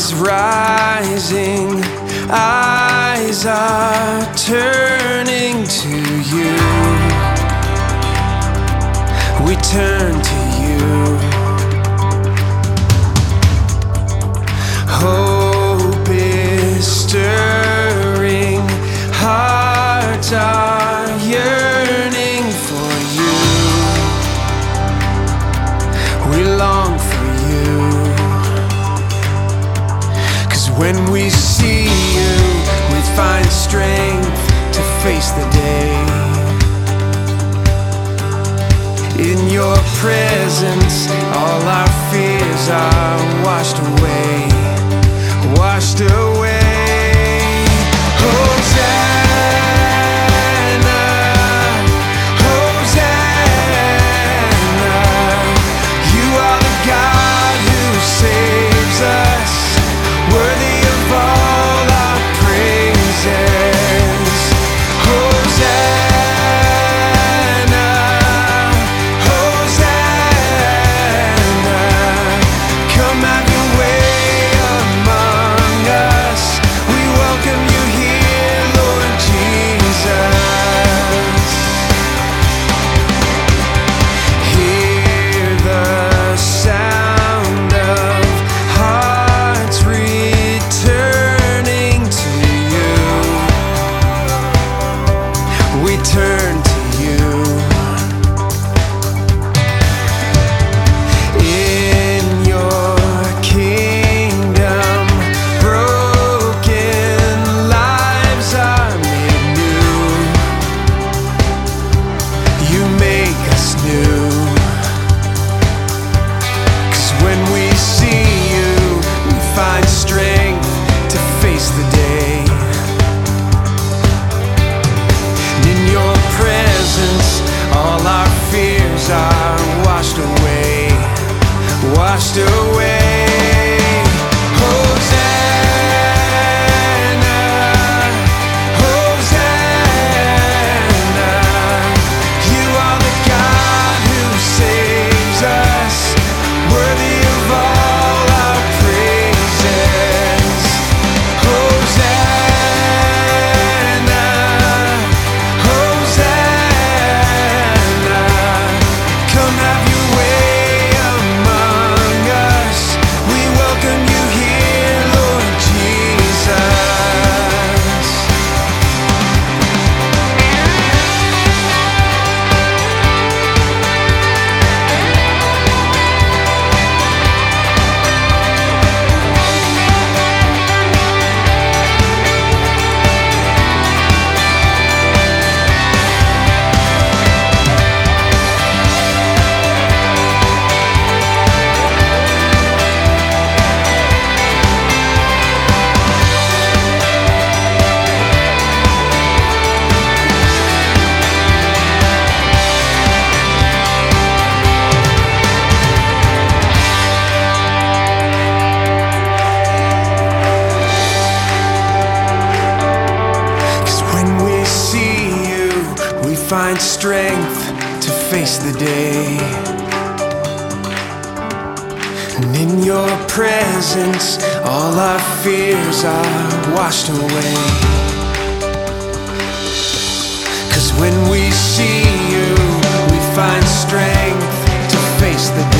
is rising, eyes are turning to you. We turn to you. Hope is stirring, hearts are yearning for you. We long for you. 'Cause when we see you, we find strength to face the day. In your presence, all our fears are washed away, washed away. Hosanna, Hosanna, you are the God who saves us, worthy of all our praises. Hosanna, Hosanna, come have your way among us. We welcome you here, Lord Jesus. Hear the sound of hearts returning to you. We turn to you. In your kingdom, broken lives are made new. You make us new. 'Cause when we see you, we find strength to face the day. In your presence, all our fears are washed away, washed away. Hosanna, Hosanna, you are the God who saves us, worthy of all our praises. Hosanna, Hosanna, come have your way among us. We welcome you here, Lord Jesus. 'Cause when we see you, we find strength to face the day. And in your presence, all our fears are washed away. 'Cause when we see you, we find strength to face the day.